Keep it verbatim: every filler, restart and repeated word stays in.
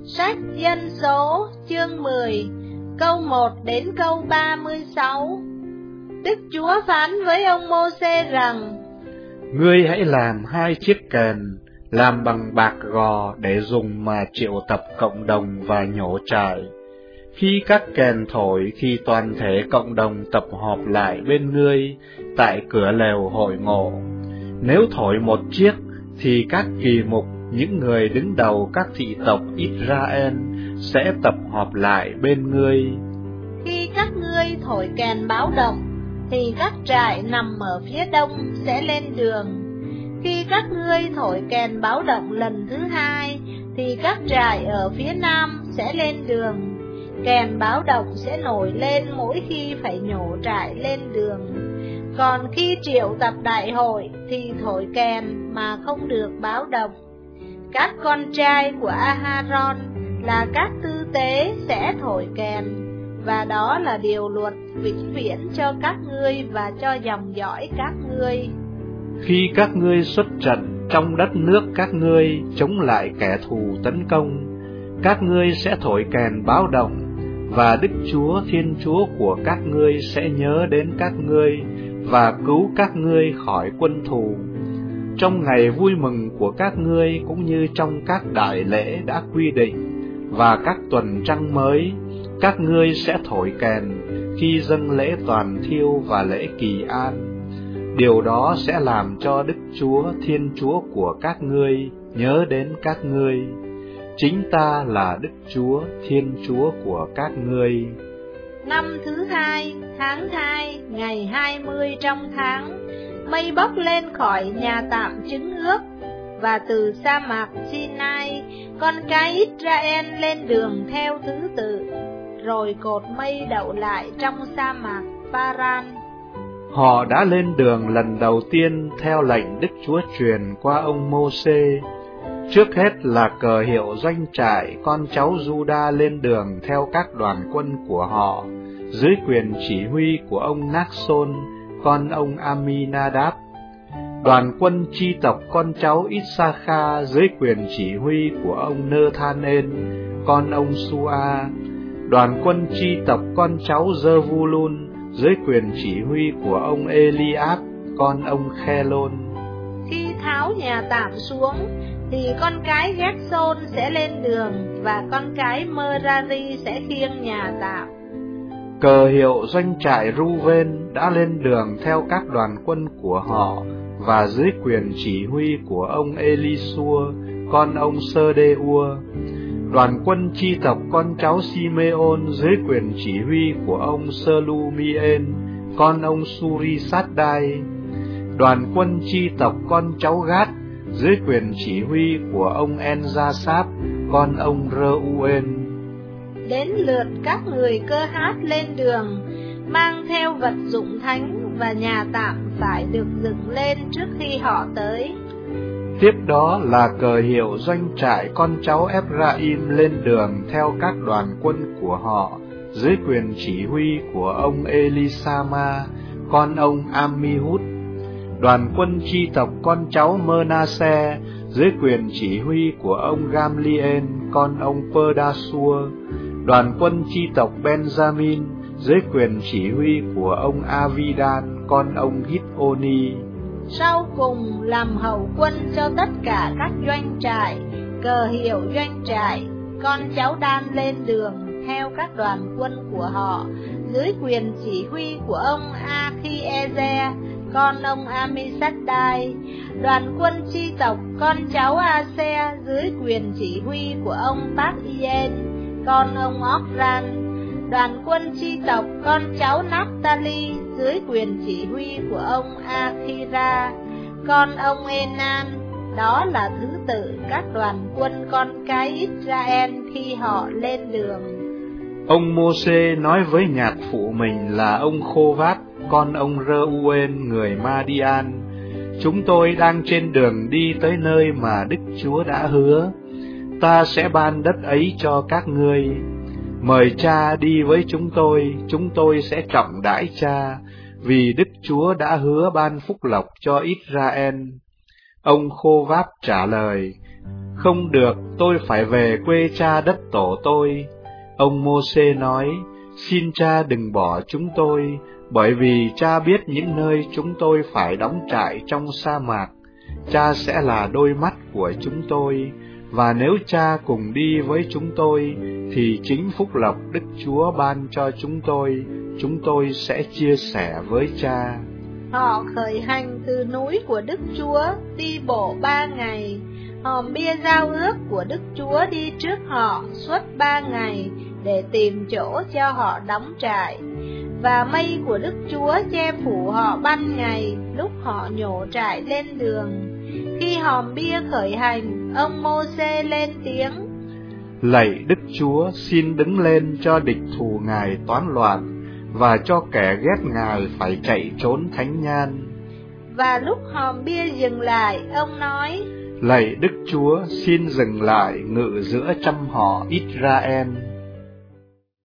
Sách Dân số chương mười, câu một đến câu ba mươi sáu. Đức Chúa phán với ông Mô-sê rằng: Ngươi hãy làm hai chiếc kèn, làm bằng bạc gò để dùng mà triệu tập cộng đồng và nhổ trại. Khi các kèn thổi, khi toàn thể cộng đồng tập họp lại bên ngươi tại cửa lều hội ngộ. Nếu thổi một chiếc, thì các kỳ mục, những người đứng đầu các thị tộc Israel sẽ tập họp lại bên ngươi. Khi các ngươi thổi kèn báo động, thì các trại nằm ở phía đông sẽ lên đường. Khi các ngươi thổi kèn báo động lần thứ hai, thì các trại ở phía nam sẽ lên đường. Kèn báo động sẽ nổi lên mỗi khi phải nhổ trại lên đường. Còn khi triệu tập đại hội thì thổi kèn mà không được báo động. Các con trai của A-ha-ron là các tư tế sẽ thổi kèn, và đó là điều luật vĩnh viễn cho các ngươi và cho dòng dõi các ngươi. Khi các ngươi xuất trận trong đất nước các ngươi chống lại kẻ thù tấn công, các ngươi sẽ thổi kèn báo động, và Đức Chúa Thiên Chúa của các ngươi sẽ nhớ đến các ngươi và cứu các ngươi khỏi quân thù. Trong ngày vui mừng của các ngươi cũng như trong các đại lễ đã quy định và các tuần trăng mới, các ngươi sẽ thổi kèn khi dâng lễ toàn thiêu và lễ kỳ an. Điều đó sẽ làm cho Đức Chúa Thiên Chúa của các ngươi nhớ đến các ngươi. Chính ta là Đức Chúa Thiên Chúa của các ngươi. Năm thứ hai, tháng hai, ngày hai mươi trong tháng, mây bốc lên khỏi nhà tạm chứng ước, và từ sa mạc Sinai, con cái Israel lên đường theo thứ tự, rồi cột mây đậu lại trong sa mạc Paran. Họ đã lên đường lần đầu tiên theo lệnh Đức Chúa truyền qua ông Mô-sê. Trước hết là cờ hiệu doanh trại, con cháu Giu-đa lên đường theo các đoàn quân của họ, dưới quyền chỉ huy của ông Nác-sôn, con ông Aminadab. Đoàn quân chi tộc con cháu Ít-sa-kha dưới quyền chỉ huy của ông Nơ-than-ên, con ông Su-a. Đoàn quân chi tộc con cháu Dơ-vu-lun dưới quyền chỉ huy của ông Eliab, con ông Khe-lôn. Khi tháo nhà tạm xuống, thì con cái Ghét-sôn sẽ lên đường, và con cái Mơ-ra-ri sẽ khiêng nhà tạm. Cờ hiệu doanh trại Ru-vên đã lên đường theo các đoàn quân của họ, và dưới quyền chỉ huy của ông Eli-xua, con ông Sơ-đê-ua. Đoàn quân chi tộc con cháu Si-mê-ôn dưới quyền chỉ huy của ông Sơ-lu-mi-ên, con ông Suri-sát-đai. Đoàn quân chi tộc con cháu Gát dưới quyền chỉ huy của ông En-gia-sáp, con ông Rơ-u-ên. Đến lượt các người Cơ Hát lên đường, mang theo vật dụng thánh, và nhà tạm phải được dựng lên trước khi họ tới. Tiếp đó là cờ hiệu doanh trại con cháu Ép-ra-im lên đường theo các đoàn quân của họ, dưới quyền chỉ huy của ông Eli-sa-ma, con ông Am-mi-hút. Đoàn quân chi tộc con cháu Mơ-na-se dưới quyền chỉ huy của ông Gam-li-ên, con ông Pơ-đa-xua. Đoàn quân chi tộc Benjamin dưới quyền chỉ huy của ông Avidan, con ông Hít-ô-ni. Sau cùng làm hậu quân cho tất cả các doanh trại, cờ hiệu doanh trại, con cháu Đan lên đường theo các đoàn quân của họ, dưới quyền chỉ huy của ông A-khi-e-ze, con ông Ami-sắt-đai. Đoàn quân chi tộc con cháu A-se dưới quyền chỉ huy của ông Bát-i-ên, con ông Óc-ran. Đoàn quân chi tộc con cháu Náp-ta-li dưới quyền chỉ huy của ông A-khi-ra, con ông Enan. Đó là thứ tự các đoàn quân con cái Israel khi họ lên đường. Ông Mô-sê nói với nhạc phụ mình là ông Khô-vát, con ông Rơ-u-ên người Ma-đi-an: Chúng tôi đang trên đường đi tới nơi mà Đức Chúa đã hứa. Ta sẽ ban đất ấy cho các ngươi. Mời cha đi với chúng tôi, chúng tôi sẽ trọng đãi cha, vì Đức Chúa đã hứa ban phúc lộc cho Israel. Ông Khô-vát trả lời: Không được, tôi phải về quê cha đất tổ tôi. Ông Mô-sê nói, xin cha đừng bỏ chúng tôi, bởi vì cha biết những nơi chúng tôi phải đóng trại trong sa mạc. Cha sẽ là đôi mắt của chúng tôi, và nếu cha cùng đi với chúng tôi, thì chính phúc lộc Đức Chúa ban cho chúng tôi, chúng tôi sẽ chia sẻ với cha. Họ khởi hành từ núi của Đức Chúa, đi bộ ba ngày. Hòm bia giao ước của Đức Chúa đi trước họ suốt ba ngày, để tìm chỗ cho họ đóng trại. Và mây của Đức Chúa che phủ họ ban ngày, lúc họ nhổ trại lên đường. Khi hòm bia khởi hành, ông Mô-sê lên tiếng: Lạy Đức Chúa, xin đứng lên cho địch thù Ngài toán loạn, và cho kẻ ghét Ngài phải chạy trốn thánh nhan. Và lúc hòm bia dừng lại, ông nói: Lạy Đức Chúa, xin dừng lại ngự giữa trăm họ Israel.